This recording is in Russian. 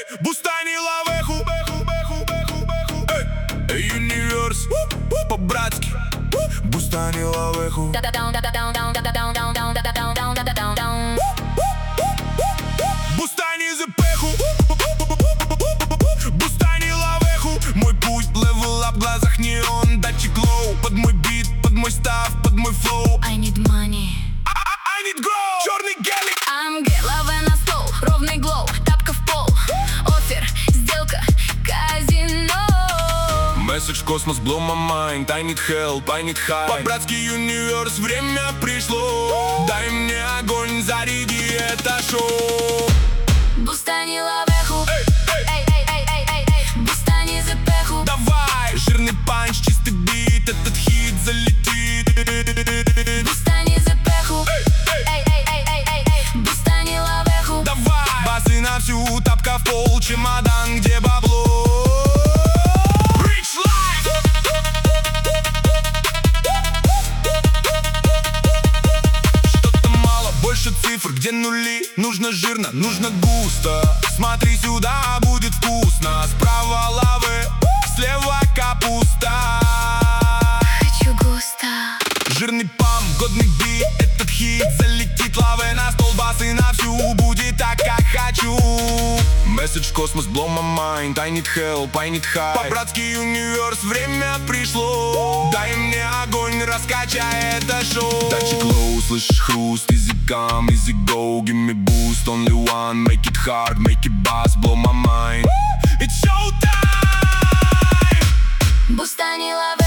Бустани Лавеху, Universe, по-братски. Бустани Лавеху. Бустани Зепеху, Бустани Лавеху. Мой путь level up, в глазах неон, датчик лоу. Под мой бит, под мой став, под мой флоу. I need money, I need grow. Черный гелик. AMG, лаве на стол, ровный глоу, тапка в пол. Офер, сделка, казино. Месседж космос, blow my mind. I need help, I need high. По-братски Universe, время пришло. Дай мне огонь, заряди это шоу. Бустани Лавеху, Бустани Зепеху. Давай, жирный панч, чистый бит, этот хит залетит. Бустани Зепеху, Бустани Лавеху. Давай, базы на всю, тапка в пол, чемодан, где бабло. Rich life. Что-то мало, больше цифр, где нули. Нужно жирно, нужно густо. Смотри сюда, будет вкусно. Справа лавы, слева капуста. Хочу густо. Жирный пам, годный бит, этот хит залетит. Лавы на стол, басы на всю, будет так, как хочу. Месседж космос, blow my mind. I need help, I need high. По-братски Universe, время пришло. Дай мне огонь, раскачай это шоу. Датчик лоу, слышишь хруст. Easy come, easy go, give me boost. Only one, make it hard, make it buzz, blow my mind. It's showtime. Бустани Лавеху.